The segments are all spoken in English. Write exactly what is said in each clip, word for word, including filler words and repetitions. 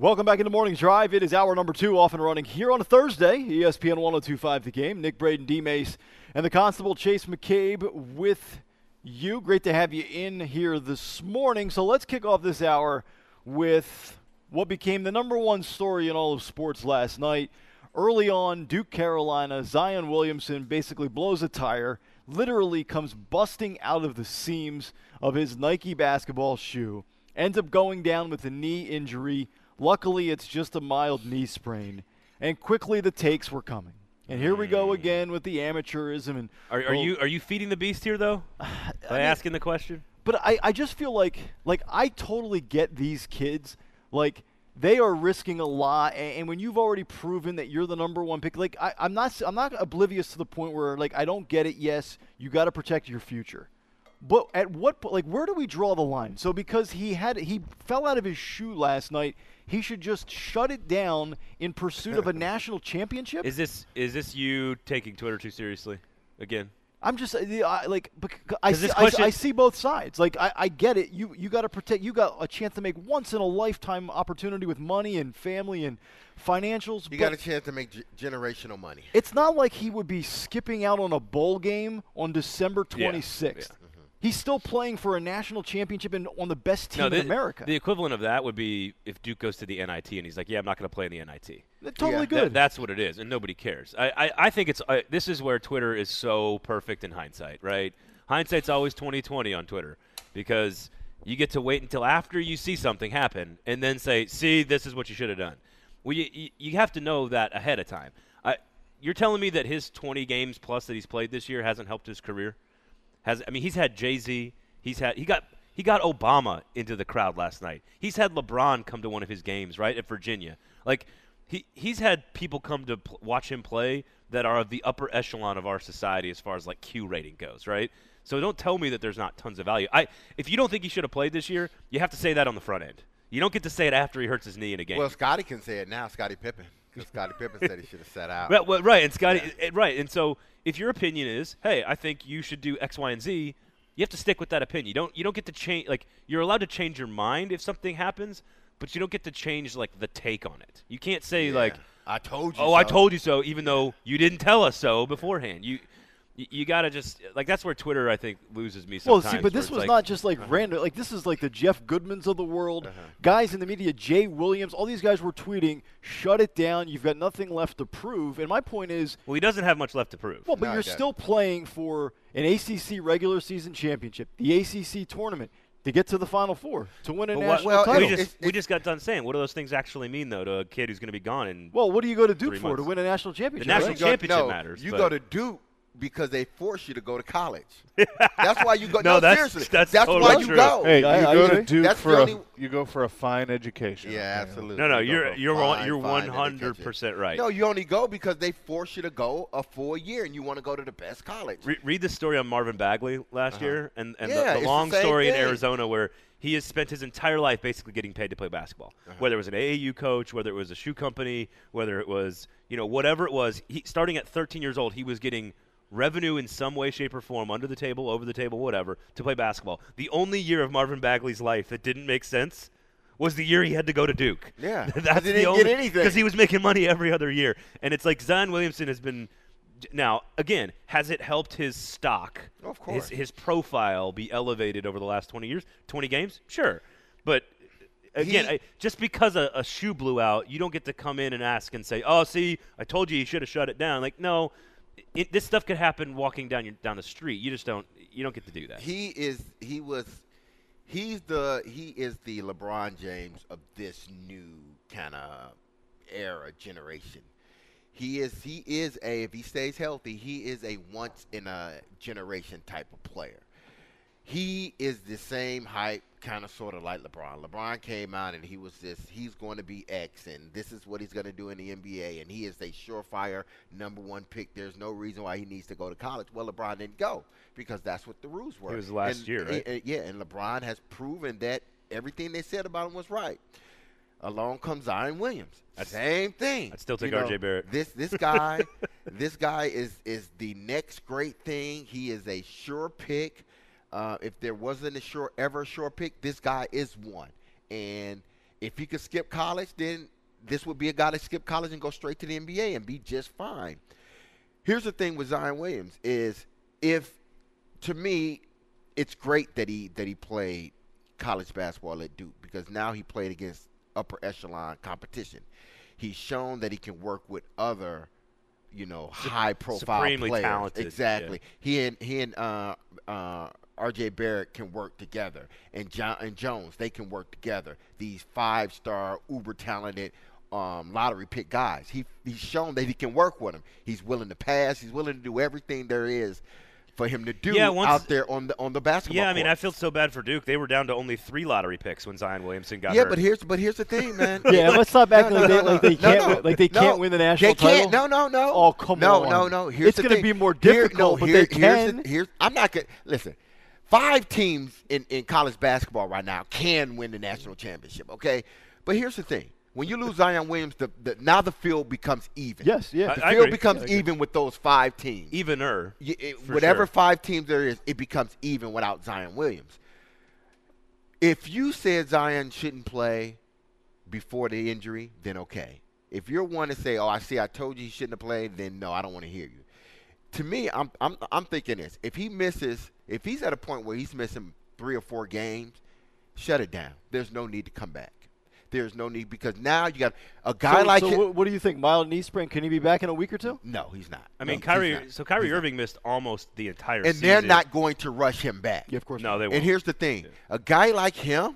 Welcome back into Morning Drive. It is hour number two off and running here on a Thursday. E S P N one oh two point five The Game. Nick Braden, D-Mace, and the Constable Chase McCabe with you. Great to have you in here this morning. So let's kick off this hour with what became the number one story in all of sports last night. Early on, Duke Carolina, Zion Williamson basically blows a tire, literally comes busting out of the seams of his Nike basketball shoe, ends up going down with a knee injury. Luckily, it's just a mild knee sprain. And quickly the takes were coming. And here we go again with the amateurism. And Are, are well, you are you feeding the beast here, though? By I mean, asking the question? But I, I just feel like, like I totally get these kids. Like, they are risking a lot. And, and when you've already proven that you're the number one pick, like, I, I'm not I'm not oblivious to the point where, like, I don't get it. Yes, you got to protect your future. But at what point, like, where do we draw the line? So because he had he fell out of his shoe last night, he should just shut it down in pursuit of a national championship? Is this is this you taking Twitter too seriously again? I'm just I, like I see, question, I, I see both sides. Like I, I get it. You you got to protect. You got a chance to make once in a lifetime opportunity with money and family and financials. You got a chance to make g- generational money. It's not like he would be skipping out on a bowl game on December twenty-sixth. Yeah, yeah. He's still playing for a national championship and on the best team no, the, in America. The equivalent of that would be if Duke goes to the N I T and he's like, yeah, I'm not going to play in the N I T. That's totally Yeah. good. That, that's what it is, and nobody cares. I, I, I think it's uh, this is where Twitter is so perfect in hindsight, right? Hindsight's always twenty twenty on Twitter because you get to wait until after you see something happen and then say, see, this is what you should have done. Well, you, you, you have to know that ahead of time. I, you're telling me that his twenty games plus that he's played this year hasn't helped his career? Has I mean, he's had Jay-Z. He's had he got he got Obama into the crowd last night. He's had LeBron come to one of his games, right, at Virginia. Like he he's had people come to pl- watch him play that are of the upper echelon of our society as far as like Q rating goes, right? So don't tell me that there's not tons of value. I if you don't think he should have played this year, you have to say that on the front end. You don't get to say it after he hurts his knee in a game. Well, Scottie can say it now, Scottie Pippen, because Scottie Pippen said he should have sat out. Right, well, right, and Scotty, yeah. it, right, and so if your opinion is, hey, I think you should do X, Y, and Z. You have to stick with that opinion. You don't you don't get to change like you're allowed to change your mind if something happens, but you don't get to change like the take on it. You can't say Yeah. like I told you Oh, so. I told you so even though you didn't tell us so beforehand. You you, you got to just like that's where Twitter I think loses me Well, sometimes. see, but this was like, not just like uh-huh. random. Like this is like the Jeff Goodmans of the world, Uh-huh. guys in the media. Jay Williams, all these guys were tweeting, "Shut it down. You've got nothing left to prove." And my point is, Well, he doesn't have much left to prove. well, but No, you're he doesn't. still playing for an A C C regular season championship, the A C C tournament, to get to the Final Four, to win a But what- national well, title. we just It's- we it's- just got done saying what do those things actually mean though to a kid who's going to be gone in well, what do you go to Duke Three for to months. win a national championship? national right? You go- championship no, matters, You but- go to Duke because they force you to go to college. That's why you go. No, No, that's- seriously. that's why totally you true. go. Hey, I- you I go agree. to Duke That's for the a, only- you go for a fine education. Yeah, absolutely. No, no, You go you're for a you're one, fine, you're one fine hundred education. percent right. No, you only go because they force you to go a full year, and you want to go to the best college. Re- read the story on Marvin Bagley last Uh-huh. year, and, and Yeah, the, it's the the long same story in thing. Arizona where he has spent his entire life basically getting paid to play basketball. Uh-huh. Whether it was an A A U coach, whether it was a shoe company, whether it was you know whatever it was. He, starting at thirteen years old, he was getting revenue in some way, shape, or form, under the table, over the table, whatever, to play basketball. The only year of Marvin Bagley's life that didn't make sense was the year he had to go to Duke. Yeah, 'cause That's he the didn't only, get anything. because he was making money every other year. And it's like Zion Williamson has been – now, again, has it helped his stock, Of course. his, his profile be elevated over the last twenty years, twenty games? Sure. But – Again, He- I, just because a, a shoe blew out, you don't get to come in and ask and say, "Oh, see, I told you you should have shut it down." Like, no, it, this stuff could happen walking down your, down the street. You just don't. You don't get to do that. He is. He was. He's the. He is the LeBron James of this new kind of era generation. He is. He is a. If he stays healthy, he is a once in a generation type of player. He is the same hype, kind of sort of like LeBron. LeBron came out and he was this, he's going to be X, and this is what he's going to do in the N B A, and he is a surefire number one pick. There's no reason why he needs to go to college. Well, LeBron didn't go because that's what the rules were. It was last And- year, right? and- yeah, and LeBron has proven that everything they said about him was right. Along comes Zion Williams. Same thing. I'd still take You know, R J Barrett. This this guy, this guy is is the next great thing. He is a sure pick. Uh, if there wasn't a sure ever sure pick, this guy is one. And if he could skip college, then this would be a guy to skip college and go straight to the N B A and be just fine. Here's the thing with Zion Williams is if, to me, it's great that he that he played college basketball at Duke because now he played against upper echelon competition. He's shown that he can work with other, you know, high-profile Supremely players. talented. Exactly. Yeah. He and he and uh, uh, R J Barrett can work together, and John and Jones they can work together. These five-star, uber-talented um, lottery pick guys. He he's shown that he can work with them. He's willing to pass. He's willing to do everything there is for him to do Yeah, once- out there on the on the basketball Yeah, I mean, court. I feel so bad for Duke. They were down to only three lottery picks when Zion Williamson got Yeah, hurt. but here's but here's the thing, man. Yeah, let's not back No, like, no, they, no, like they no, can't no, win, like they no. can't win the national They can't. title. No, no, no. Oh, come no, on. No, no, no. Here's It's the gonna thing. be more Here- difficult, no, but here- they here's can. The, here's, I'm not going to – listen, five teams in, in college basketball right now can win the national championship, okay? But here's the thing. When you lose Zion Williams, the, the, now the field becomes even. Yes, yeah. The I field agree. becomes I agree. even with those five teams. Evener. You- it- for whatever sure. five teams there is, it becomes even without Zion Williams. If you said Zion shouldn't play before the injury, then okay. If you're one to say, "Oh, I see, I told you he shouldn't have played," then no, I don't want to hear you. To me, I'm I'm I'm thinking this: if he misses, if he's at a point where he's missing three or four games, shut it down. There's no need to come back. There's no need because now you got a guy so, like so him. what, what do you think? Mild knee sprain? Can he be back in a week or two? No, he's not. I mean, No, Kyrie. he's not. So Kyrie He's not. Irving missed almost the entire and season. they're not going to rush him back. Yeah, of course. No, not. they won't. And here's the thing: Yeah. a guy like him,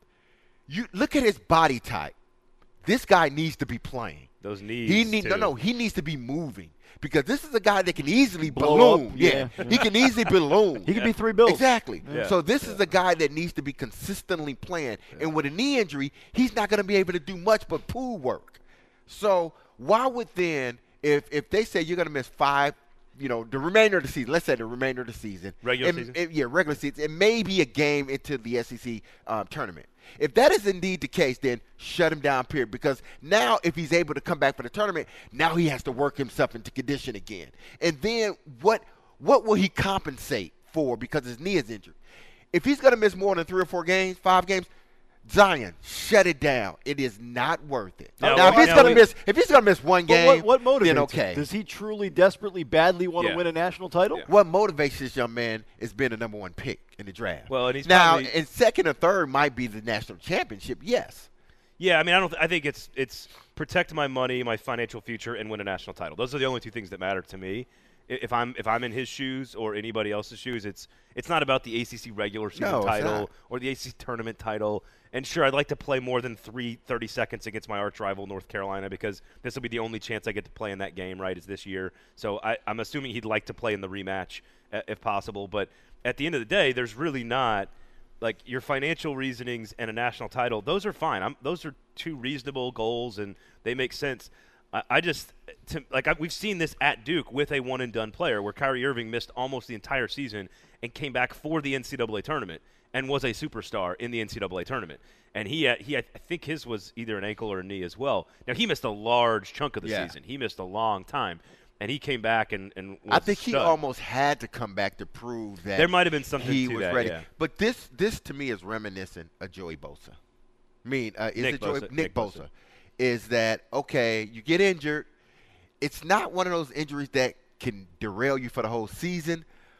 you look at his body type. This guy needs to be playing. Those knees. He need too. no, no. He needs to be moving because this is a guy that can easily Blow up, balloon. yeah. Yeah, he can easily balloon. He could be three bills. Exactly. Yeah. So this is a guy that needs to be consistently playing. And with a knee injury, he's not going to be able to do much but pool work. So why would then, if if they say you're going to miss five, you know, the remainder of the season, let's say the remainder of the season. Regular and- season? and- yeah, regular season. It may be a game into the S E C um, tournament. If that is indeed the case, then shut him down, period. Because now if he's able to come back for the tournament, now he has to work himself into condition again. And then what what will he compensate for because his knee is injured? If he's going to miss more than three or four games, five games, Zion, shut it down. It is not worth it. Now, Now, if we- he's now going to we- miss, if he's going to miss one But game, what, what motivates then him? okay. Does he truly, desperately, badly want to Yeah. win a national title? Yeah. What motivates this young man is being the number one pick in the draft. Well, and he's now, probably- and second or third might be the national championship. Yes, Yeah, I mean, I don't. Th- I think it's it's protect my money, my financial future, and win a national title. Those are the only two things that matter to me. I- If I'm if I'm in his shoes or anybody else's shoes, it's it's not about the A C C regular season No, it's title not. or the A C C tournament title. And sure, I'd like to play more than three thirty seconds against my arch rival North Carolina because this will be the only chance I get to play in that game. Right, is this year. So I, I'm assuming he'd like to play in the rematch uh, if possible. But at the end of the day, there's really not. Like your financial reasonings and a national title, those are fine. I'm, those are two reasonable goals, and they make sense. I, I just to, like I, we've seen this at Duke with a one and done player, where Kyrie Irving missed almost the entire season and came back for the N C double A tournament and was a superstar in the N C double A tournament. And he had, he had, I think his was either an ankle or a knee as well. Now he missed a large chunk of the Yeah. season. He missed a long time, and he came back and and was I think a he stud. almost had to come back to prove that There might have been something he to was that, ready. yeah. But this, this to me is reminiscent of Joey Bosa. I mean, uh, is Nick it Joey Bosa, Nick, Nick Bosa? Bosa. Is that okay? You get injured. It's not one of those injuries that can derail you for the whole season,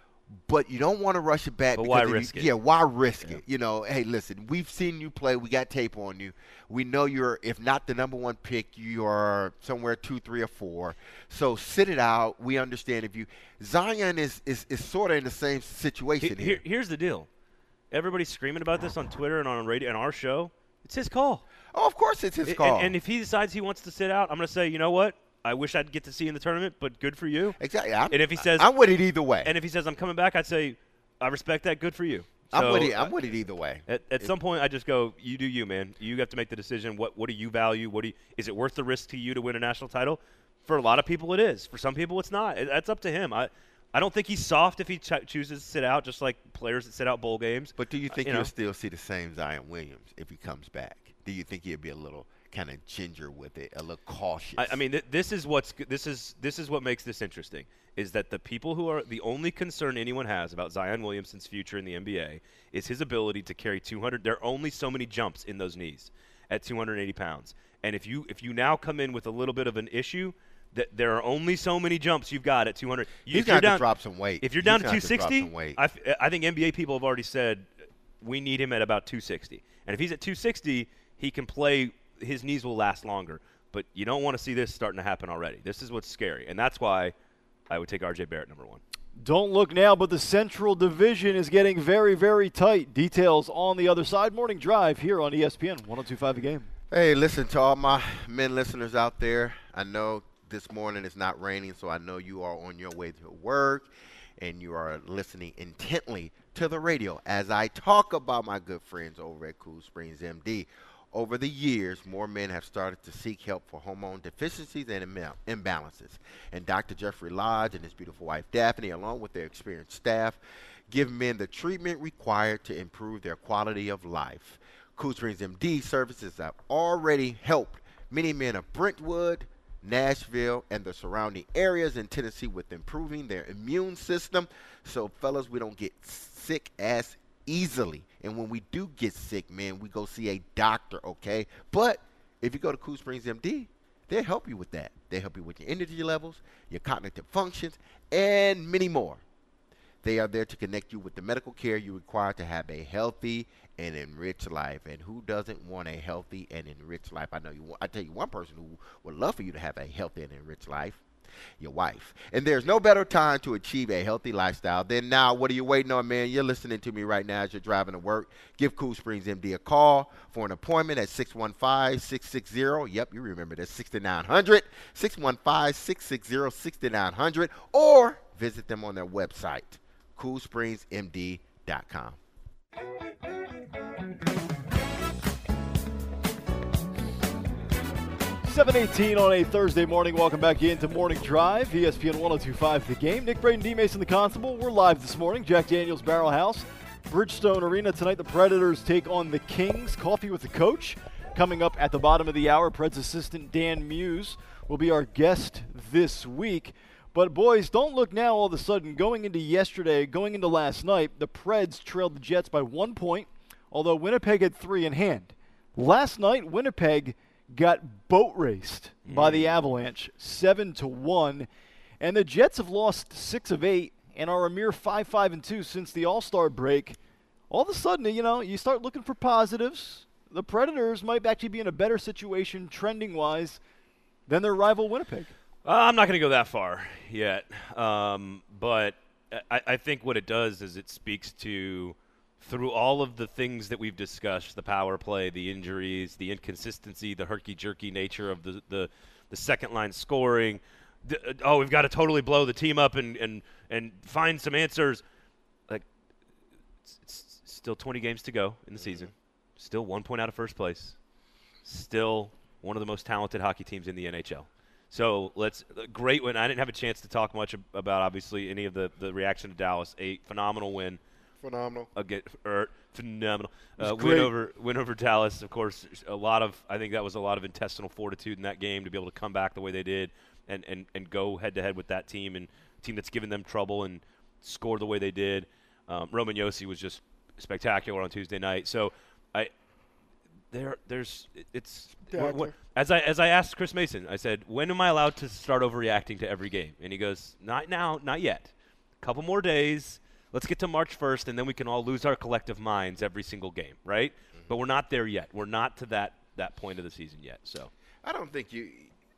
but you don't want to rush it back. But because why if you- risk it? Yeah, why risk it? You know, hey, listen, we've seen you play. We got tape on you. We know you're, if not the number one pick, you are somewhere two, three, or four. So sit it out. We understand if you. Zion is is, is sort of in the same situation He- here. here- here's the deal. Everybody's screaming about this on Twitter and on radio and our show. It's his call. Oh, of course it's his And- call. And, if he decides he wants to sit out, I'm going to say, you know what? I wish I'd get to see you in the tournament, but good for you. exactly. I'm, and if he says- I'm with it either way. And if he says I'm coming back, I'd say I respect that. Good for you. I'm So, with it. I'm uh, with it either way. At, at some point, I just go, you do you, man. You have to make the decision. What what do you value? What do you, is it worth the risk to you to win a national title? For a lot of people, it is. For some people, it's not. It, that's up to him. I I don't think he's soft if he ch- chooses to sit out, just like players that sit out bowl games. But do you think you you'll know. still see the same Zion Williams if he comes back? Do you think he'll be a little kind of ginger with it, a little cautious? I, I mean, th- this is what's g- this is this is what makes this interesting. Is that the people who are the only concern anyone has about Zion Williamson's future in the N B A is his ability to carry two hundred. There are only so many jumps in those knees, at two hundred eighty pounds. And if you if you now come in with a little bit of an issue, that there are only so many jumps you've got at two hundred. He's got to drop some weight. If you're down He's to two sixty, to weight. I, f- I think N B A people have already said we need him at about two sixty. And if he's at two sixty, he can play. His knees will last longer. But you don't want to see this starting to happen already. This is what's scary, and that's why I would take R J Barrett number one. Don't look now, but the Central Division is getting very, very tight. Details on the other side. Morning Drive here on E S P N one oh two point five The Game. Hey, listen to all my men listeners out there. I know this morning it's not raining, so I know you are on your way to work, and you are listening intently to the radio as I talk about my good friends over at Cool Springs M D. Over the years, more men have started to seek help for hormone deficiencies and imbalances. And Doctor Jeffrey Lodge and his beautiful wife, Daphne, along with their experienced staff, give men the treatment required to improve their quality of life. Cool Springs M D services have already helped many men of Brentwood, Nashville, and the surrounding areas in Tennessee with improving their immune system. So, fellas, we don't get sick as easily. And when we do get sick, man, we go see a doctor, okay? But if you go to Cool Springs M D, they'll help you with that. They help you with your energy levels, your cognitive functions, and many more. They are there to connect you with the medical care you require to have a healthy and enriched life. And who doesn't want a healthy and enriched life? I know you. I tell you, one person who would love for you to have a healthy and enriched life. Your wife. And there's no better time to achieve a healthy lifestyle than now. What are you waiting on, man? You're listening to me right now as you're driving to work. Give Cool Springs M D a call for an appointment at six one five, six six zero. Yep, you remember that, sixty-nine hundred. six one five, six six zero, six nine zero zero. Or visit them on their website, cool springs m d dot com. seven eighteen on a Thursday morning. Welcome back into Morning Drive, E S P N one oh two point five The Game. Nick Braden, D. Mason, the Constable. We're live this morning. Jack Daniels, Barrel House, Bridgestone Arena. Tonight, the Predators take on the Kings. Coffee with the Coach coming up at the bottom of the hour. Preds assistant Dan Muse will be our guest this week. But, boys, don't look now all of a sudden. Going into yesterday, going into last night, the Preds trailed the Jets by one point, although Winnipeg had three in hand. Last night, Winnipeg got boat raced mm. by the Avalanche, seven to one, and the Jets have lost six of eight and are a mere five, five, and two since the All-Star break. All of a sudden, you know, you start looking for positives. The Predators might actually be in a better situation trending-wise than their rival Winnipeg. Uh, I'm not going to go that far yet, um, but I, I think what it does is it speaks to, through all of the things that we've discussed, the power play, the injuries, the inconsistency, the herky-jerky nature of the the, the second-line scoring, the, oh, we've got to totally blow the team up and, and, and find some answers. Like, it's, it's still twenty games to go in the season. Still one point out of first place. Still one of the most talented hockey teams in the N H L. So let's – great win. I didn't have a chance to talk much about, obviously, any of the, the reaction to Dallas. A phenomenal win. Phenomenal. Again, er, phenomenal. Uh, win over win over Dallas, of course. A lot of I think that was a lot of intestinal fortitude in that game to be able to come back the way they did and, and, and go head to head with that team and team that's given them trouble and score the way they did. Um, Roman Josi was just spectacular on Tuesday night. So I there there's it's what, what, as I as I asked Chris Mason, I said, when am I allowed to start overreacting to every game? And he goes, not now, not yet. A couple more days. Let's get to March first, and then we can all lose our collective minds every single game, right? Mm-hmm. But we're not there yet. We're not to that, that point of the season yet. So I don't think you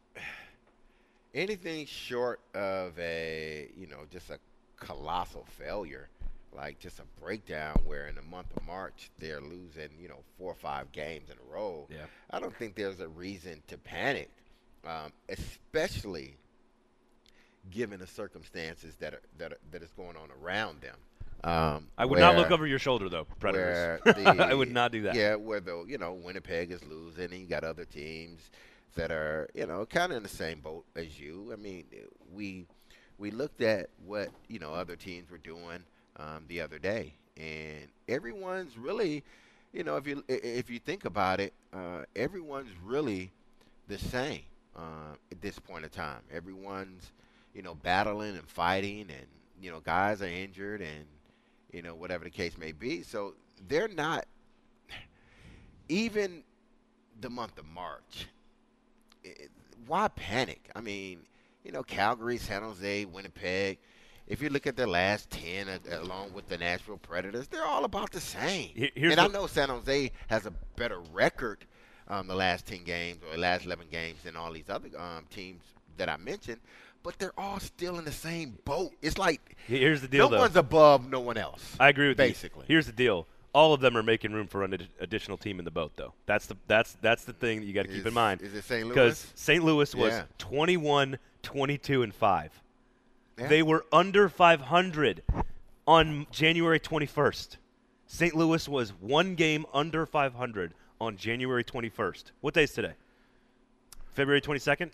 – anything short of a, you know, just a colossal failure, like just a breakdown where in the month of March they're losing, you know, four or five games in a row. Yeah. I don't think there's a reason to panic, um, especially – given the circumstances that are, that are, that is going on around them. Um, I would where, not look over your shoulder, though, Predators. The, I would not do that. Yeah, where, the, you know, Winnipeg is losing, and you got other teams that are, you know, kind of in the same boat as you. I mean, we we looked at what, you know, other teams were doing um, the other day, and everyone's really, you know, if you if you think about it, uh, everyone's really the same uh, at this point in time. Everyone's, you know, battling and fighting, and, you know, guys are injured and, you know, whatever the case may be. So they're not, even the month of March. It, why panic? I mean, you know, Calgary, San Jose, Winnipeg. If you look at their last ten, uh, along with the Nashville Predators, they're all about the same. Here's and I what- know San Jose has a better record um, the last ten games or the last eleven games than all these other um, teams that I mentioned, but they're all still in the same boat. It's like Here's the deal, no though. one's above no one else. I agree with basically. you. Here's the deal. All of them are making room for an ad- additional team in the boat, though. That's the that's that's the thing that you got to keep Is- in mind. is it Saint Louis? Because Saint Louis was Yeah. twenty-one, twenty-two, and five. Yeah. They were under five hundred on January twenty-first. Saint Louis was one game under five hundred on January twenty-first. What day is today? February twenty-second?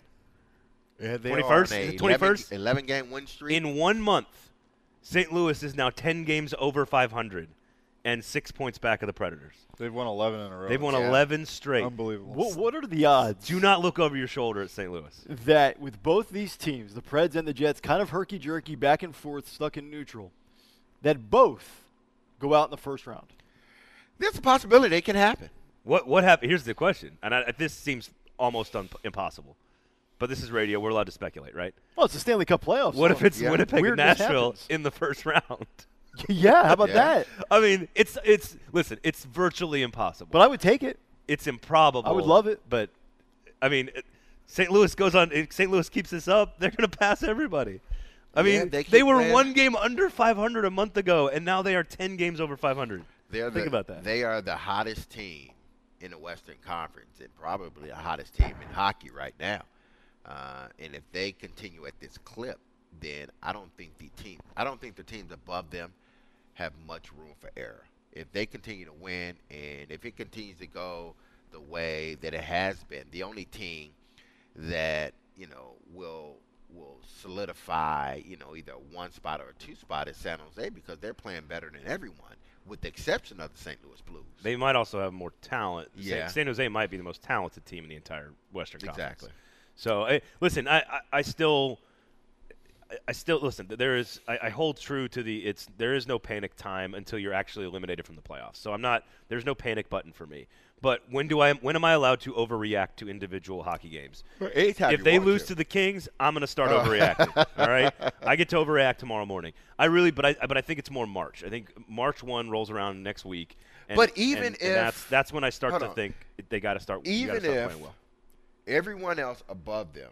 Yeah, they twenty-first? are on a Is it twenty-first? eleven game win streak. In one month, Saint Louis is now ten games over five hundred and six points back of the Predators. They've won eleven in a row. They've won Yeah. eleven straight. Unbelievable. What, what are the odds Do not look over your shoulder at Saint Louis. that with both these teams, the Preds and the Jets, kind of herky-jerky, back and forth, stuck in neutral, that both go out in the first round? There's a possibility it can happen. What what happened? Here's the question, and I, this seems almost un- impossible, but this is radio. We're allowed to speculate, right? Well, it's the Stanley Cup playoffs. What so if it's yeah. Winnipeg and Weirdness Nashville happens. in the first round? yeah, how about Yeah. that? I mean, it's it's listen, it's virtually impossible. But I would take it. It's improbable. I would love it. But I mean, it- Saint Louis goes on. If Saint Louis keeps this up, they're going to pass everybody. I Yeah, mean, they they, keep were playing. one game under five hundred a month ago, and now they are ten games over five hundred. They're Think the, about that. They are the hottest team in the Western Conference and probably the hottest team in hockey right now. Uh, and if they continue at this clip, then I don't think the team, I don't think the teams above them have much room for error. If they continue to win, and if it continues to go the way that it has been, the only team that you know will will solidify, you know, either a one spot or a two spot is San Jose because they're playing better than everyone, with the exception of the Saint Louis Blues. They might also have more talent. Sa- Yeah. San Jose might be the most talented team in the entire Western Conference. Exactly. So, I, listen, I, I, I still, I- I still listen. There is, I, I hold true to the. It's there is no panic time until you're actually eliminated from the playoffs. So I'm not. There's no panic button for me. But when do I? When am I allowed to overreact to individual hockey games? Anytime If you they want lose to. to the Kings, I'm going to start Oh. overreacting. All right, I get to overreact tomorrow morning. I really, but I, but I think it's more March. I think March first rolls around next week. And, But even and- and if- that's that's when I start hold to on. think they got to start. you gotta even start if playing well. everyone else above them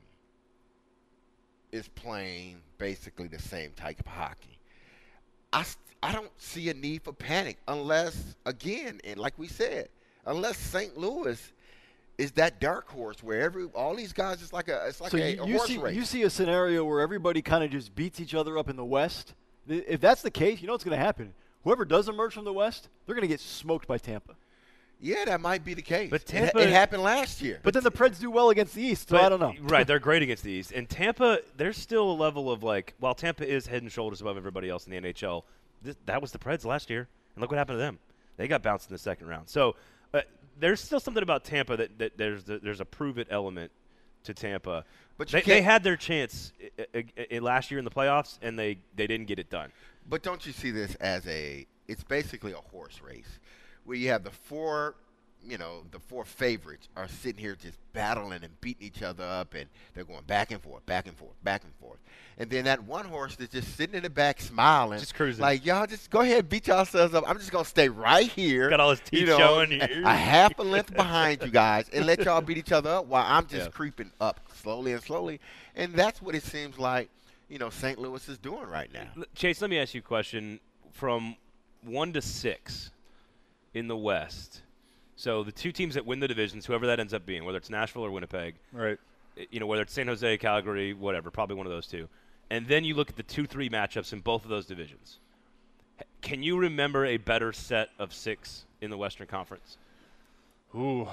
is playing basically the same type of hockey, I, st- I don't see a need for panic unless, again, and like we said, unless Saint Louis is that dark horse where every all these guys is like a it's like so a, you, a you horse see, race. you see a scenario where everybody kind of just beats each other up in the West. Th- If that's the case, you know what's going to happen. Whoever does emerge from the West, they're going to get smoked by Tampa. Yeah, that might be the case. But It- Tampa- it, happened last year. But then the Preds do well against the East, so But- I don't know. Right, they're great against the East. And Tampa, there's still a level of like, while Tampa is head and shoulders above everybody else in the N H L, this, that was the Preds last year. And look what happened to them. They got bounced in the second round. So uh, there's still something about Tampa that, that there's the, there's a prove it element to Tampa. But you they, they can't- had their chance i- i- i- last year in the playoffs, and they, they didn't get it done. But don't you see this as a? It's basically a horse race, where you have the four, you know, the four favorites are sitting here just battling and beating each other up, and they're going back and forth, back and forth, back and forth. And then that one horse that's just sitting in the back smiling, Just cruising. like y'all just go ahead, beat yourselves up. I'm just gonna stay right here, Got all his teeth you know, showing. a, a half a length behind you guys, and let y'all beat each other up while I'm just Yeah. creeping up slowly and slowly. And that's what it seems like, you know, Saint Louis is doing right now. L- Chase, let me ask you a question. From one to six in the West, so the two teams that win the divisions, whoever that ends up being, whether it's Nashville or Winnipeg, Right. i- you know, whether it's San Jose, Calgary, whatever, probably one of those two. And then you look at the two three matchups in both of those divisions. H- Can you remember a better set of six in the Western Conference? Ooh.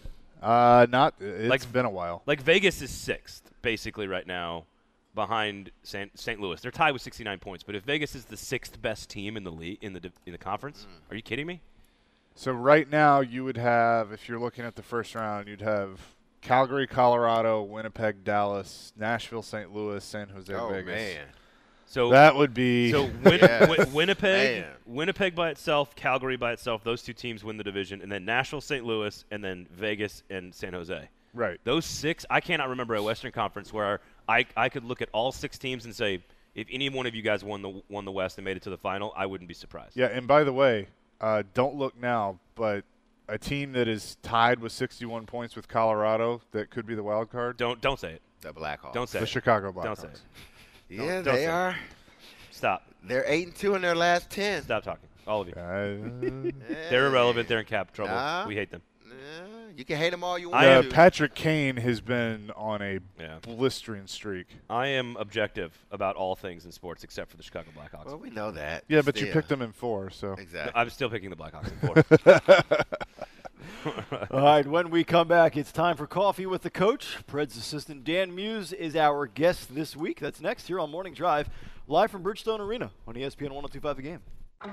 Uh, not. It's Like- been a while. Like Vegas is sixth, basically, right now, behind Saint Saint Louis. They're tied with sixty-nine points. But if Vegas is the sixth best team in the league in the div- in the conference, are you kidding me? So right now you would have, if you're looking at the first round, you'd have Calgary, Colorado, Winnipeg, Dallas, Nashville, Saint Louis, San Jose, Oh Vegas. man. So that would be so Win- Yes. Win- Winnipeg, Man. Winnipeg by itself, Calgary by itself. Those two teams win the division, and then Nashville, Saint Louis, and then Vegas and San Jose. right. Those six, I cannot remember a Western Conference where I I could look at all six teams and say, if any one of you guys won the won the West and made it to the final, I wouldn't be surprised. Yeah, and by the way, uh, don't look now, but a team that is tied with sixty-one points with Colorado that could be the wild card, Don't don't say it. The Blackhawks. Don't say the it. Chicago Don't Blackhawks. say it. Yeah, Don't- don't they say it. are. Stop. They're eight and two in their last ten. Stop talking. All of you. Uh, They're irrelevant. They're in cap trouble. Nah. We hate them. Yeah, you can hate them all you I want uh, to. Patrick Kane has been on a Yeah. blistering streak. I am objective about all things in sports except for the Chicago Blackhawks. Well, we know that. Yeah, but you Still. picked them in four, so Exactly. I'm still picking the Blackhawks in four. All right, when we come back, it's time for Coffee with the Coach. Preds assistant Dan Muse is our guest this week. That's next here on Morning Drive, live from Bridgestone Arena on E S P N one oh two point five The Game.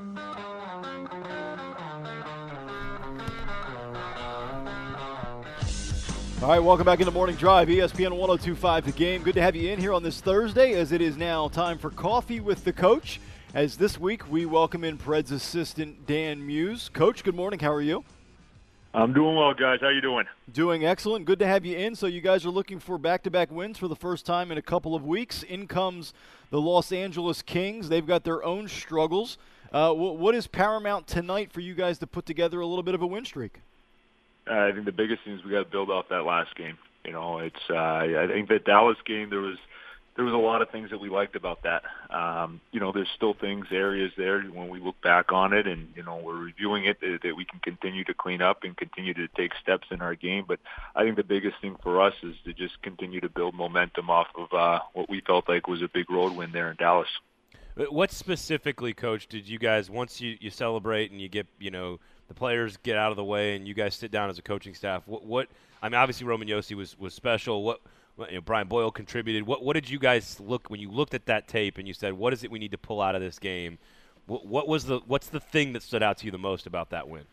All right, welcome back into Morning Drive, E S P N one oh two point five The Game. Good to have you in here on this Thursday, as it is now time for Coffee with the Coach. As this week, we welcome in Preds assistant Dan Muse. Coach, good morning. How are you? I'm doing well, guys. How you doing? Doing excellent. Good to have you in. So you guys are looking for back-to-back wins for the first time in a couple of weeks. In comes the Los Angeles Kings. They've got their own struggles. Uh, wh- what is paramount tonight for you guys to put together a little bit of a win streak? Uh, I think the biggest thing is we got to build off that last game. You know, it's. Uh, I think that Dallas game there was there was a lot of things that we liked about that. Um, you know, there's still things, areas there when we look back on it, and you know we're reviewing it that, that we can continue to clean up and continue to take steps in our game. But I think the biggest thing for us is to just continue to build momentum off of uh, what we felt like was a big road win there in Dallas. What specifically, Coach, did you guys, once you, you celebrate and you get, you know, the players get out of the way and you guys sit down as a coaching staff, what, what I mean, obviously Roman Josi was, was special. What, you know, Brian Boyle contributed. What, what did you guys look, when you looked at that tape and you said, what is it we need to pull out of this game? What, what was the, what's the thing that stood out to you the most about that win?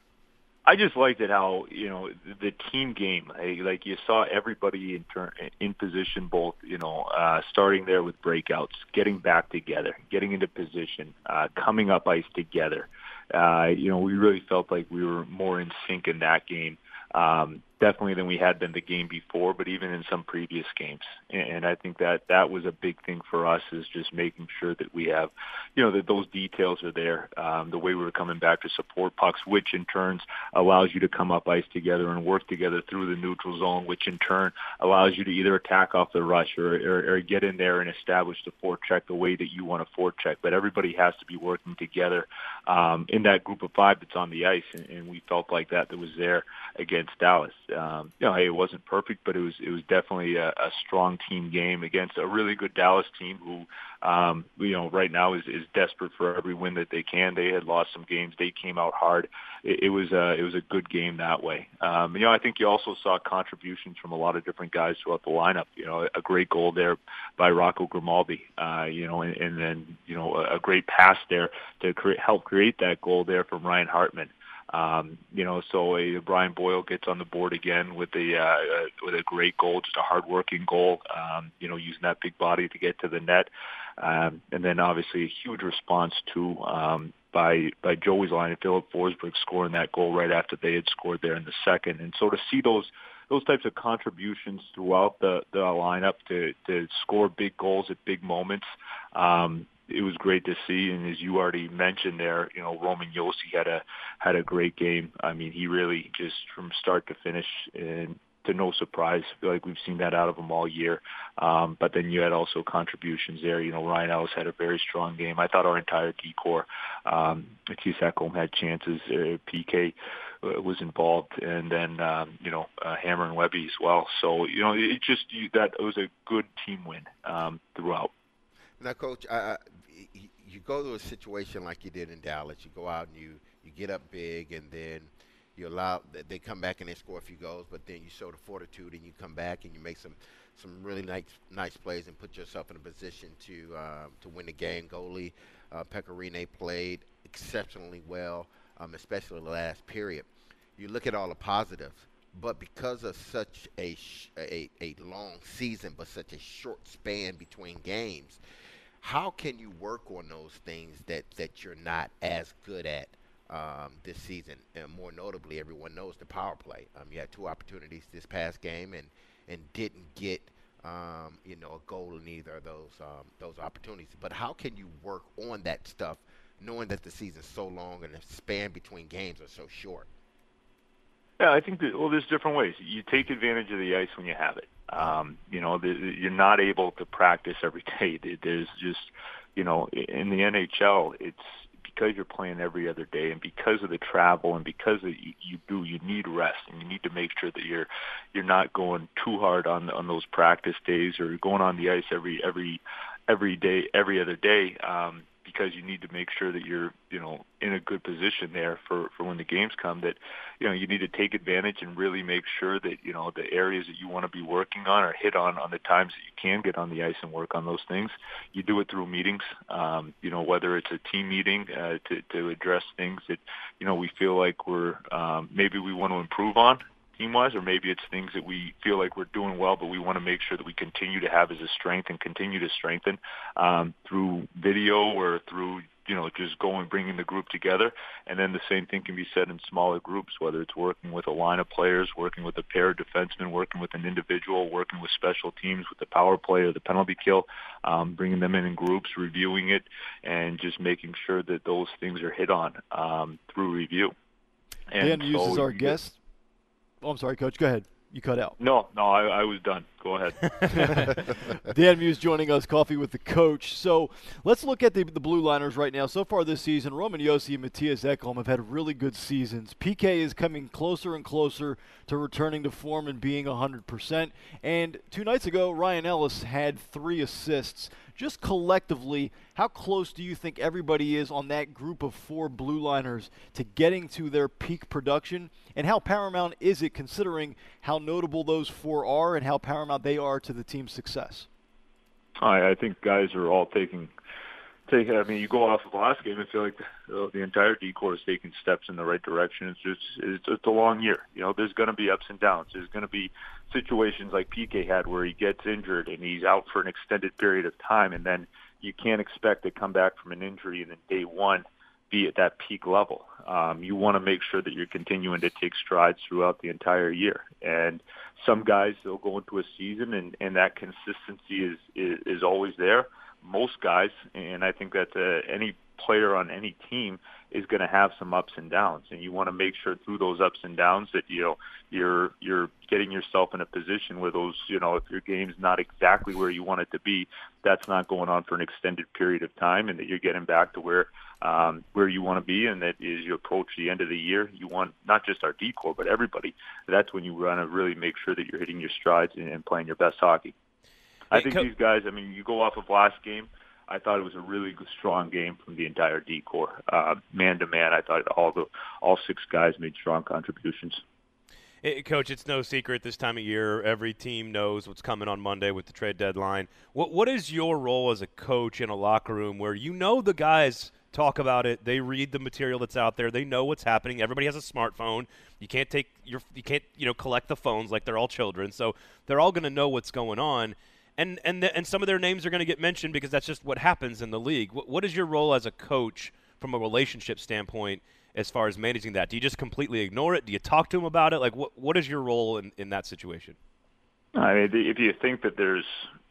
I just liked it how, you know, the team game, like you saw everybody in turn, in position, both, you know, uh, starting there with breakouts, getting back together, getting into position, uh, coming up ice together. Uh, you know, we really felt like we were more in sync in that game. Um, definitely than we had been the game before, but even in some previous games. And, and I think that that was a big thing for us, is just making sure that we have, you know, that those details are there. Um, the way we were coming back to support pucks, which in turns allows you to come up ice together and work together through the neutral zone, which in turn allows you to either attack off the rush or, or, or get in there and establish the forecheck the way that you want to forecheck. But everybody has to be working together um, in that group of five that's on the ice, and, and we felt like that that was there against Dallas. Um, you know, hey, it wasn't perfect, but it was it was definitely a, a strong team game against a really good Dallas team who, um, you know, right now is, is desperate for every win that they can. They had lost some games. They came out hard. It, it was a, it was a good game that way. Um, you know, I think you also saw contributions from a lot of different guys throughout the lineup. You know, a great goal there by Rocco Grimaldi. Uh, you know, and, and then you know a, a great pass there to create, help create that goal there from Ryan Hartman. Um, you know, so uh, Brian Boyle gets on the board again with a uh, uh, with a great goal, just a hard-working goal. Um, you know, using that big body to get to the net, um, and then obviously a huge response too um, by by Joey's line and Philip Forsberg scoring that goal right after they had scored there in the second. And so to see those those types of contributions throughout the the lineup to to score big goals at big moments. Um, It was great to see, and as you already mentioned there, you know, Roman Josi had a had a great game. I mean, he really just from start to finish, and to no surprise, I feel like we've seen that out of him all year. Um, but then you had also contributions there. You know, Ryan Ellis had a very strong game. I thought our entire D-core, um, Mattias Ekholm had chances. Uh, P K uh, was involved, and then um, you know, uh, Hammer and Webby as well. So you know, it just you, that it was a good team win um, throughout. Now, Coach, I, you go to a situation like you did in Dallas. You go out and you, you get up big, and then you allow they come back and they score a few goals, but then you show the fortitude and you come back and you make some, some really nice nice plays and put yourself in a position to uh, to win the game. Goalie uh, Pecorine played exceptionally well, um, especially in the last period. You look at all the positives, but because of such a, sh- a a long season, but such a short span between games, How can you work on those things that, that you're not as good at um, this season? And more notably, everyone knows the power play. Um, you had two opportunities this past game and, and didn't get um, you know, a goal in either of those um, those opportunities. But how can you work on that stuff, knowing that the season's so long and the span between games are so short? Yeah, I think that, well, there's different ways. You take advantage of the ice when you have it. Um, you know, the, you're not able to practice every day. There's just, you know, in the N H L, it's because you're playing every other day, and because of the travel, and because of you, you do, you need rest, and you need to make sure that you're you're not going too hard on on those practice days or going on the ice every every every day, every other day. Um, because you need to make sure that you're, you know, in a good position there for, for when the games come, that, you know, you need to take advantage and really make sure that, you know, the areas that you want to be working on or hit on on the times that you can get on the ice and work on those things. You do it through meetings, um, you know, whether it's a team meeting uh, to, to address things that, you know, we feel like we're, um, maybe we want to improve on team-wise, or maybe it's things that we feel like we're doing well, but we want to make sure that we continue to have as a strength and continue to strengthen um, through video or through, you know, just going, bringing the group together. And then the same thing can be said in smaller groups, whether it's working with a line of players, working with a pair of defensemen, working with an individual, working with special teams, with the power play or the penalty kill, um, bringing them in in groups, reviewing it, and just making sure that those things are hit on um, through review. And Dan Muse so is our you guest. Get, Oh, I'm sorry, Coach. Go ahead. You cut out. No, no, I, I was done. Go ahead. Dan Muse joining us, Coffee with the Coach. So let's look at the, the Blue Liners right now. So far this season, Roman Josi and Matthias Ekholm have had really good seasons. P K is coming closer and closer to returning to form and being one hundred percent. And two nights ago, Ryan Ellis had three assists. Just collectively, how close do you think everybody is on that group of four Blue Liners to getting to their peak production? And how paramount is it, considering how notable those four are and how paramount they are to the team's success? I, I think guys are all taking, taking. I mean, you go off of last game, I feel like the, the entire D-Corps is taking steps in the right direction. It's just it's, it's a long year. You know, there's going to be ups and downs. There's going to be situations like P K had where he gets injured and he's out for an extended period of time, and then you can't expect to come back from an injury and then day one be at that peak level. Um, you want to make sure that you're continuing to take strides throughout the entire year. And some guys, they'll go into a season and, and that consistency is, is, is always there. Most guys, and I think that uh, any player on any team is going to have some ups and downs, and you want to make sure through those ups and downs that, you know, you're you're getting yourself in a position where those, you know, if your game's not exactly where you want it to be, that's not going on for an extended period of time, and that you're getting back to where um, where you want to be, and that as you approach the end of the year, you want not just our D-Corps, but everybody. That's when you want to really make sure that you're hitting your strides and, and playing your best hockey. I Hey, think Co- these guys, I mean, you go off of last game, I thought it was a really good, strong game from the entire D-Corps. Uh, man-to-man, I thought all the all six guys made strong contributions. Hey, Coach, it's no secret this time of year, every team knows what's coming on Monday with the trade deadline. What What is your role as a coach in a locker room where you know the guys talk about it, they read the material that's out there, they know what's happening, everybody has a smartphone, you can't take your, you can't, you know, collect the phones like they're all children, so they're all going to know what's going on. And and the, and some of their names are going to get mentioned because that's just what happens in the league. What, what is your role as a coach from a relationship standpoint as far as managing that? Do you just completely ignore it? Do you talk to them about it? Like, what what is your role in, in that situation? I mean, if you think that there's,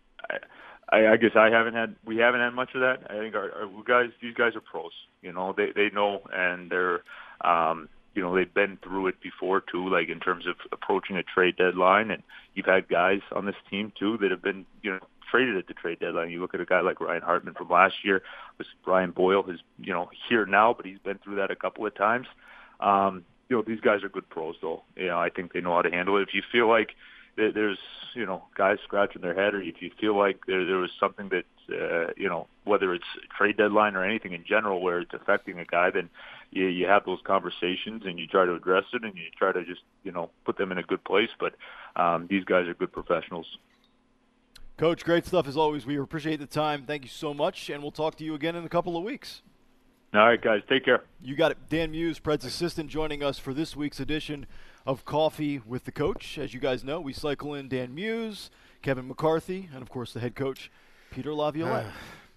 I, I guess I haven't had, we haven't had much of that. I think our, our guys, these guys are pros. You know, they they know, and they're, um, you know, they've been through it before too, like in terms of approaching a trade deadline. And you've had guys on this team too that have been, you know, traded at the trade deadline. You look at a guy like Ryan Hartman from last year. This Brian Boyle is, you know, here now, but he's been through that a couple of times. Um, you know, these guys are good pros, though. You know, I think they know how to handle it. If you feel like there's, you know, guys scratching their head, or if you feel like there there was something that, uh, you know, whether it's trade deadline or anything in general where it's affecting a guy, then you, you have those conversations and you try to address it and you try to just, you know, put them in a good place. But um, these guys are good professionals. Coach, great stuff as always. We appreciate the time. Thank you so much, and we'll talk to you again in a couple of weeks. All right, guys, take care. You got it. Dan Muse, Pred's assistant, joining us for this week's edition of Coffee with the Coach. As you guys know, we cycle in Dan Muse, Kevin McCarthy, and, of course, the head coach, Peter Laviolette.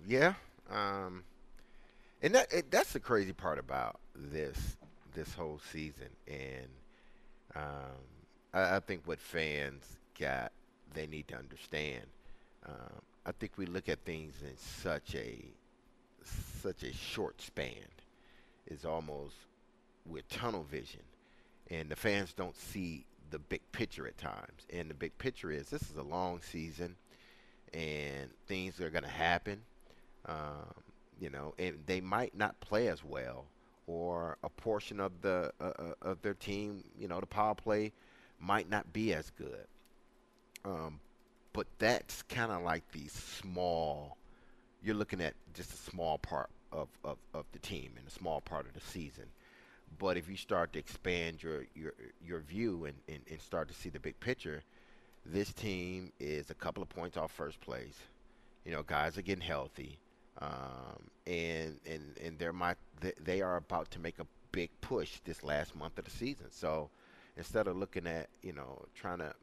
Yeah. Um, and that it, that's the crazy part about this this whole season. And um, I, I think what fans got, they need to understand. Um, I think we look at things in such a such a short span. It's almost with tunnel vision, and the fans don't see the big picture at times. And the big picture is this is a long season, and things are going to happen. Um, you know, and they might not play as well, or a portion of the uh, uh, of their team, you know, the power play might not be as good. Um, but that's kind of like the small. You're looking at just a small part of, of, of the team and a small part of the season. But if you start to expand your your, your view and, and, and start to see the big picture, this team is a couple of points off first place. You know, guys are getting healthy, um, and and and they're my they, they are about to make a big push this last month of the season. So instead of looking at you know trying to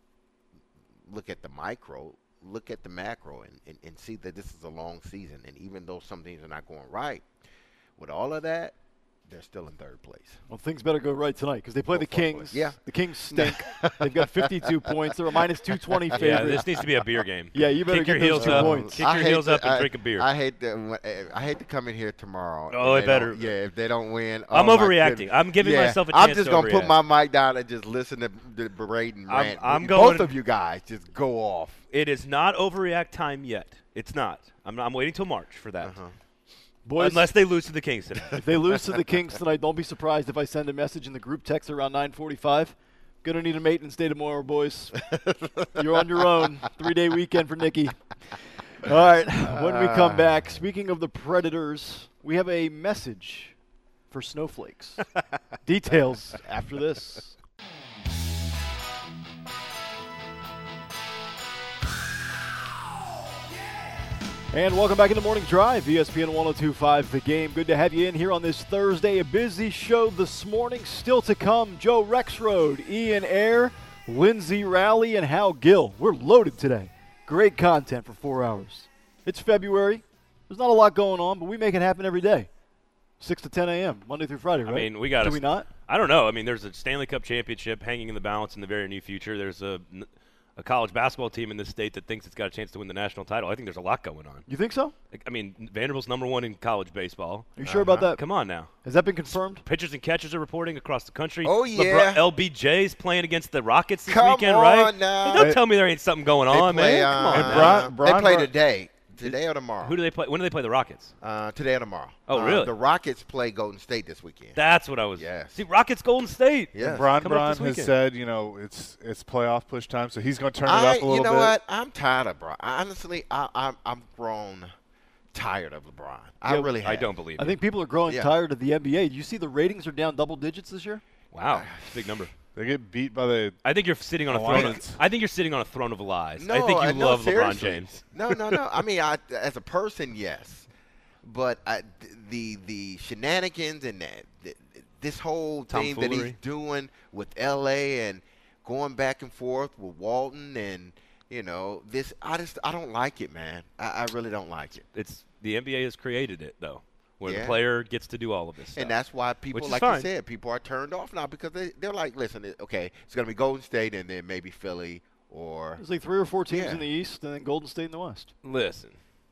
look at the micro, look at the macro and, and, and see that this is a long season. And even though some things are not going right, with all of that, they're still in third place. Well, things better go right tonight because they play Or the fourth Kings. place. Yeah. The Kings stink. They've got fifty-two points. They're a minus two twenty favorite. Yeah, this needs to be a beer game. Yeah, you better Kick get your those heels two up. points. Kick I your hate heels to- up and I, drink a beer. I hate to I hate to come in here tomorrow. Oh, and it they better. don't- Yeah, if they don't win. I'm oh my overreacting. goodness. I'm giving Yeah, myself a I'm chance just to gonna put overreact. my mic down and just listen to the Braden I'm- rant. I'm Both going- of you guys just go off. It is not overreact time yet. It's not. I'm, I'm waiting till March for that. Uh-huh. Boys, Unless they lose to the Kings tonight. if they lose to the Kings tonight, don't be surprised if I send a message in the group text around nine forty-five. Gonna need a maintenance day tomorrow, boys. You're on your own. Three-day weekend for Nikki. All right, when we come back, speaking of the Predators, we have a message for Snowflakes. Details after this. And welcome back in the Morning Drive, E S P N one oh two point five The Game. Good to have you in here on this Thursday. A busy show this morning. Still to come, Joe Rexrode, Ian Ayre, Lindsey Rowley, and Hal Gill. We're loaded today. Great content for four hours. It's February. There's not a lot going on, but we make it happen every day. six to ten a.m., Monday through Friday, right? I mean, we got Do to. we not? I don't know. I mean, there's a Stanley Cup championship hanging in the balance in the very near future. There's a, a college basketball team in this state that thinks it's got a chance to win the national title. I think there's a lot going on. You think so? Like, I mean, Vanderbilt's number one in college baseball. Are you sure about that? Come on now. Has that been confirmed? Pitchers and catchers are reporting across the country. Oh, yeah. L B J's playing against the Rockets this Come weekend, on right? now. Hey, don't They- tell me there ain't something going They on, play, man. uh, Come on. And now. Bron- Bron- they play Bron- today. Today or tomorrow? Who do they play? When do they play the Rockets? Uh, today or tomorrow. Oh, Uh, really? The Rockets play Golden State this weekend. That's what I was. Yes. See, Rockets, Golden State. Yes. And Bron Coming up Bron this has weekend. said, you know, it's it's playoff push time, so he's going to turn it I, up a little you know bit. what? I'm tired of Bron. Honestly, I, I'm I'm grown tired of LeBron. I Yeah, really have. I don't believe I it. think people are growing Yeah. tired of the N B A. Do you see the ratings are down double digits this year? Wow, it's a big number. They get beat by the I think you're sitting on a Alliance. throne. Of, I think you're sitting on a throne of lies. No, I think you I- no, love LeBron seriously. James. No, no, no. I mean, I, as a person, yes, but I, the the shenanigans and that the, this whole thing that he's Tomfoolery. doing with L A and going back and forth with Walton and you know this, I just I don't like it, man. I, I really don't like it. It's the N B A has created it though, where Yeah. the player gets to do all of this stuff. And that's why people, Which is like fine. you said, people are turned off now because they, they're like, listen, it- okay, it's going to be Golden State and then maybe Philly or. There's like three or four teams Yeah. in the East and then Golden State in the West. Listen,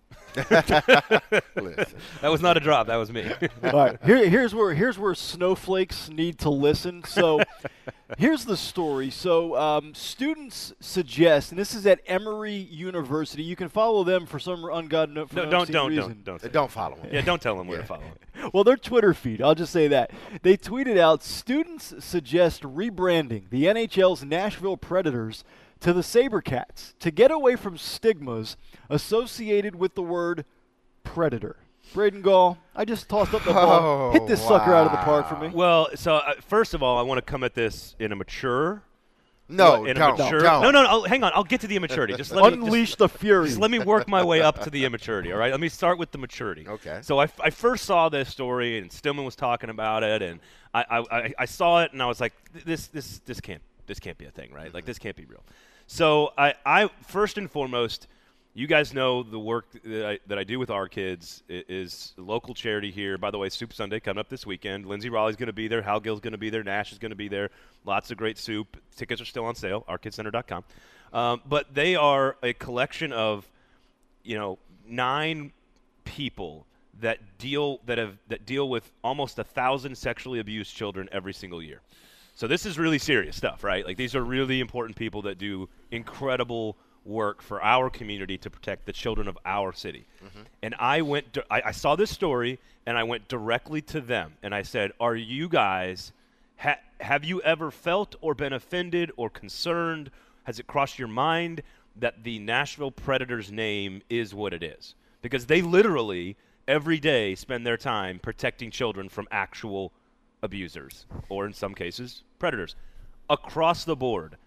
Listen. that was not a drop. That was me. All right, here, here's where here's where snowflakes need to listen. So, here's the story. So, um, students suggest, and this is at Emory University. You can follow them for some ungodly no, for no, no don't, obscene don't, reason. don't, don't, Uh, say Don't follow him. that. Yeah, don't tell them where to Yeah. follow. Him. Well, their Twitter feed, I'll just say that. They tweeted out, students suggest rebranding the N H L's Nashville Predators to the SaberCats to get away from stigmas associated with the word predator. Braden Gall, I just tossed up the ball. Oh, Hit this sucker out of the park for wow. me. Well, so uh, first of all, I want to come at this in a mature. No, in a don't. mature, don't. No, no, no. I'll- hang on. I'll get to the immaturity. Just let me just- Unleash the fury. Just let me work my way up to the immaturity, all right? Let me start with the maturity. Okay. So I, f- I first saw this story, and Stillman was talking about it, and I, I, I- I saw it, and I was like, this this this can't this can't be a thing, right? Like, this can't be real. So I, I first and foremost, you guys know the work that I, that I do with our kids is, is a local charity here. By the way, Soup Sunday coming up this weekend. Lindsay Raleigh's going to be there. Hal Gill's going to be there. Nash is going to be there. Lots of great soup. Tickets are still on sale, our kids center dot com. Um, but they are a collection of, you know, nine people that deal that have that deal with almost a thousand sexually abused children every single year. So this is really serious stuff, right? Like these are really important people that do incredible work for our community to protect the children of our city. Mm-hmm. And I went, di- I, I saw this story, and I went directly to them, and I said, "Are you guys, ha- have you ever felt or been offended or concerned? Has it crossed your mind that the Nashville Predators name is what it is?" Because they literally every day spend their time protecting children from actual abusers, or in some cases, predators, across the board.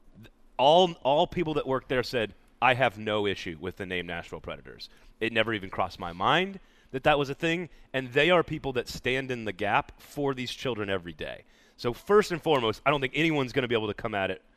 All all people that worked there said, I have no issue with the name Nashville Predators. It never even crossed my mind that that was a thing, and they are people that stand in the gap for these children every day. So first and foremost, I don't think anyone's going to be able to come at it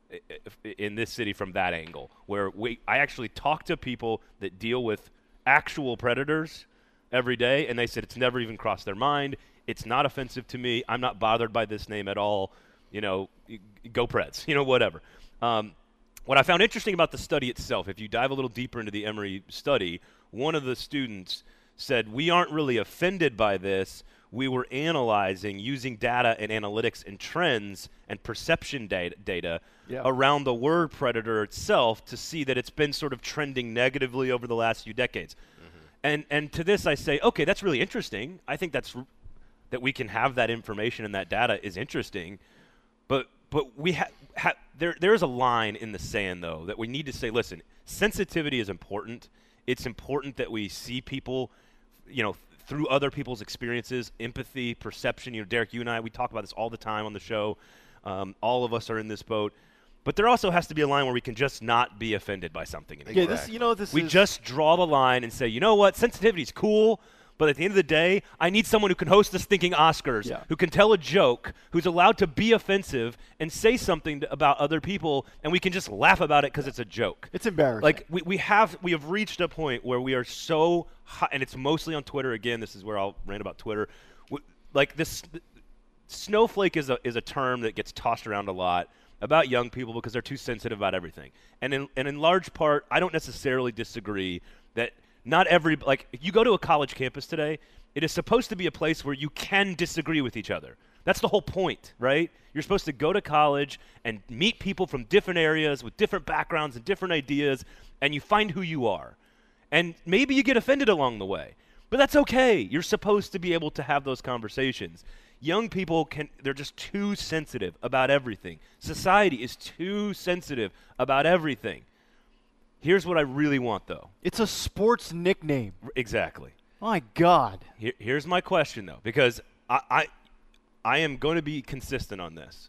in this city from that angle, where we I actually talk to people that deal with actual predators every day, and they said it's never even crossed their mind. It's not offensive to me. I'm not bothered by this name at all. You know, go Preds, you know, whatever. Um, what I found interesting about the study itself, if you dive a little deeper into the Emory study, one of the students said, we aren't really offended by this. We were analyzing using data and analytics and trends and perception data, data yeah. around the word predator itself to see that it's been sort of trending negatively over the last few decades. Mm-hmm. And and to this I say, okay, that's really interesting. I think that's r- that we can have that information and that data is interesting. But but we ha- ha- there there's a line in the sand, though, that we need to say, listen, sensitivity is important. It's important that we see people, you know, through other people's experiences, empathy, perception. You know, Derek, you and I, we talk about this all the time on the show. Um, all of us are in this boat. But there also has to be a line where we can just not be offended by something anymore. Yeah, this, you know, this we is just draw the line and say, you know what, sensitivity is cool, but at the end of the day, I need someone who can host the stinking Oscars, yeah. who can tell a joke, who's allowed to be offensive and say something to, about other people, and we can just laugh about it because it's a joke. It's embarrassing. Like we, we have we have reached a point where we are so high, and it's mostly on Twitter. Again, this is where I'll rant about Twitter. W- like this, snowflake is a is a term that gets tossed around a lot about young people because they're too sensitive about everything. And in and in large part, I don't necessarily disagree that not every, like, if you go to a college campus today, it is supposed to be a place where you can disagree with each other. That's the whole point, right? You're supposed to go to college and meet people from different areas with different backgrounds and different ideas, and you find who you are. And maybe you get offended along the way, but that's okay. You're supposed to be able to have those conversations. Young people, can they're just too sensitive about everything. Society is too sensitive about everything. Here's what I really want, though. It's a sports nickname. Exactly. My God. Here, here's my question, though, because I, I, I am going to be consistent on this.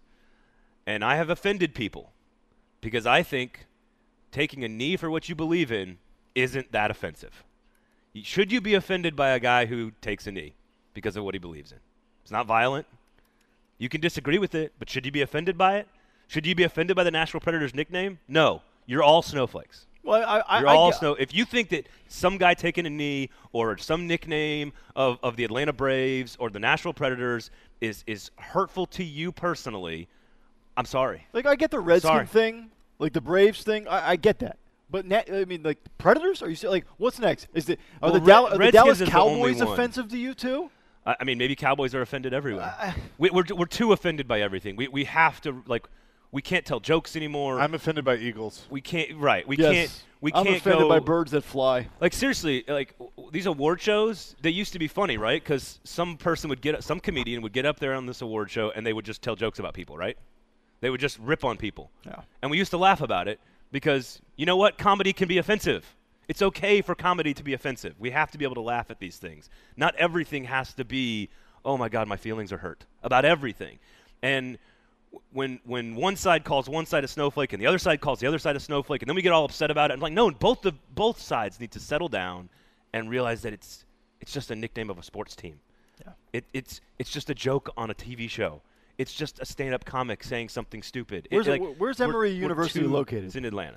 And I have offended people because I think taking a knee for what you believe in isn't that offensive. Should you be offended by a guy who takes a knee because of what he believes in? It's not violent. You can disagree with it, but should you be offended by it? Should you be offended by the Nashville Predators nickname? No. You're all snowflakes. Well, I, I, You're I, all I, snow. If you think that some guy taking a knee or some nickname of, of the Atlanta Braves or the Nashville Predators is is hurtful to you personally, I'm sorry. Like, I get the Redskin Sorry. thing, like the Braves thing. I, I get that. But na- I mean, like Predators? Are you still, like, what's next? Is the are Well, the, Red- Dal- are the Redskins Dallas is the only Cowboys one. offensive to you too? I, I mean, maybe Cowboys are offended everywhere. Uh, we, we're we're too offended by everything. We we have to like. We can't tell jokes anymore. I'm offended by Eagles. we can't. Right. We yes. can't. We I'm can't offended go. by birds that fly. Like, seriously, like, w- these award shows, they used to be funny, right? Because some person would get, some comedian would get up there on this award show and they would just tell jokes about people, right? They would just rip on people. Yeah. And we used to laugh about it because, you know what? Comedy can be offensive. It's okay for comedy to be offensive. We have to be able to laugh at these things. Not everything has to be, oh, my God, my feelings are hurt about everything. And when when one side calls one side a snowflake and the other side calls the other side a snowflake, and then we get all upset about it, I'm like, no, both the both sides need to settle down and realize that it's it's just a nickname of a sports team. Yeah. It, it's it's just a joke on a T V show. It's just a stand-up comic saying something stupid. It- Where's, like, it, where's we're- Emory we're University too- located? It's in Atlanta.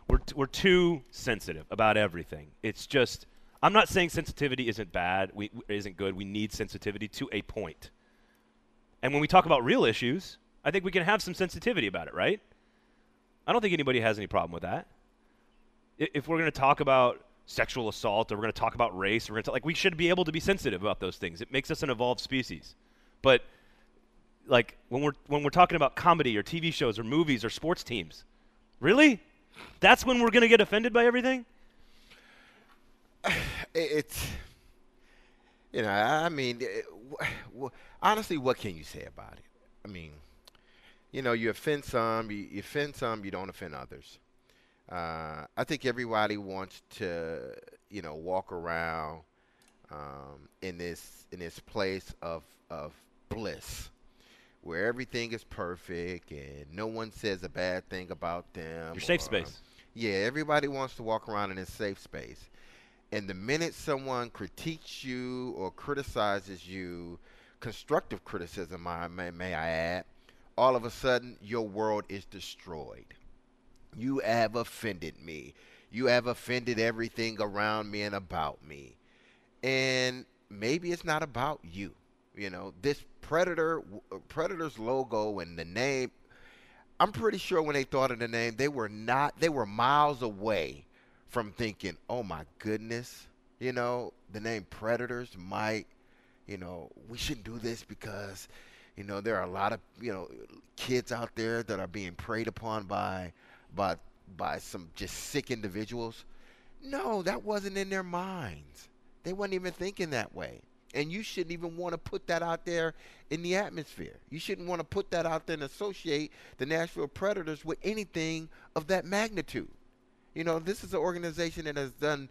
we're t- we're too sensitive about everything. It's just I'm not saying sensitivity isn't bad, we isn't good. We need sensitivity to a point. And when we talk about real issues, I think we can have some sensitivity about it, right? I don't think anybody has any problem with that. If we're going to talk about sexual assault or we're going to talk about race, we're going to like we should be able to be sensitive about those things. It makes us an evolved species. But like when we're when we're talking about comedy or T V shows or movies or sports teams, really? That's when we're going to get offended by everything? It's, you know, I mean, it, w- honestly, what can you say about it? I mean, you know, you offend some, you, you offend some, you don't offend others. Uh, I think everybody wants to, you know, walk around um, in this in this place of of bliss, where everything is perfect and no one says a bad thing about them. Your safe or, space. Yeah, everybody wants to walk around in a safe space. And the minute someone critiques you or criticizes you, constructive criticism, I may, may I add, all of a sudden your world is destroyed. You have offended me. You have offended everything around me and about me. And maybe it's not about you. You know, this Predator, Predator's logo and the name, I'm pretty sure when they thought of the name, they were not, they were miles away from thinking, oh my goodness, you know, the name Predators might, you know, we shouldn't do this because, you know, there are a lot of, you know, kids out there that are being preyed upon by, by, by some just sick individuals. No, that wasn't in their minds. They weren't even thinking that way. And you shouldn't even want to put that out there in the atmosphere. You shouldn't want to put that out there and associate the Nashville Predators with anything of that magnitude. You know, this is an organization that has done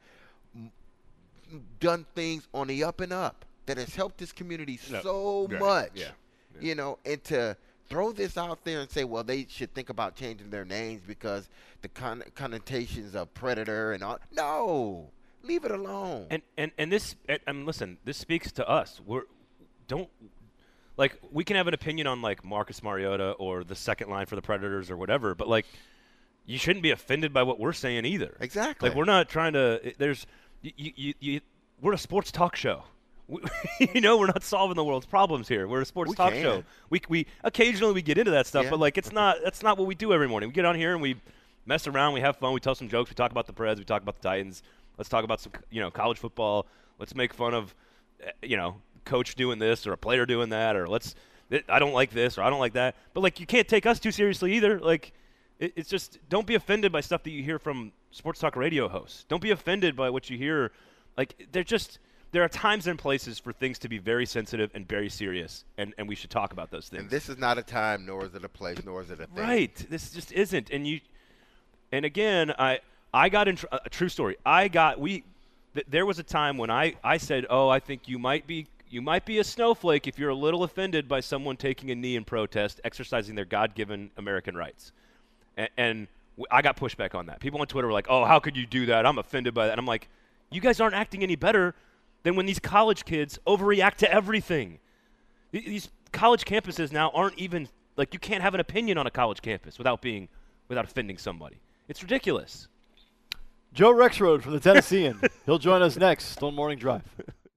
done things on the up and up, that has helped this community no, so right. much. Yeah. Yeah. You know, and to throw this out there and say, well, they should think about changing their names because the con- connotations of Predator and all. No, leave it alone. And and and this and, and listen, this speaks to us. We're don't like we can have an opinion on like Marcus Mariota or the second line for the Predators or whatever, but like you shouldn't be offended by what we're saying either. Exactly. Like we're not trying to. There's you you, you we're a sports talk show. We, you know, we're not solving the world's problems here. We're a sports We talk can. show. We we occasionally we get into that stuff, Yeah. but like it's not that's not what we do every morning. We get on here and we mess around, we have fun, we tell some jokes, we talk about the Preds, we talk about the Titans. Let's talk about some, you know, college football. Let's make fun of, uh, you know, coach doing this or a player doing that, or let's I don't like this or I don't like that. But like you can't take us too seriously either. Like it, it's just don't be offended by stuff that you hear from sports talk radio hosts. Don't be offended by what you hear. Like they're just there are times and places for things to be very sensitive and very serious, and, and we should talk about those things. And this is not a time, nor is it a place, nor is it a thing. Right. This just isn't. And you, and again, I I got in tr- a true story. I got we. Th- there was a time when I, I said, oh, I think you might be you might be a snowflake if you're a little offended by someone taking a knee in protest, exercising their God-given American rights. And, and w- I got pushback on that. People on Twitter were like, oh, how could you do that? I'm offended by that. And I'm like, you guys aren't acting any better than when these college kids overreact to everything. Th- These college campuses now aren't even like you can't have an opinion on a college campus without being without offending somebody. It's ridiculous. Joe Rexrode from the Tennessean. He'll join us next on Morning Drive.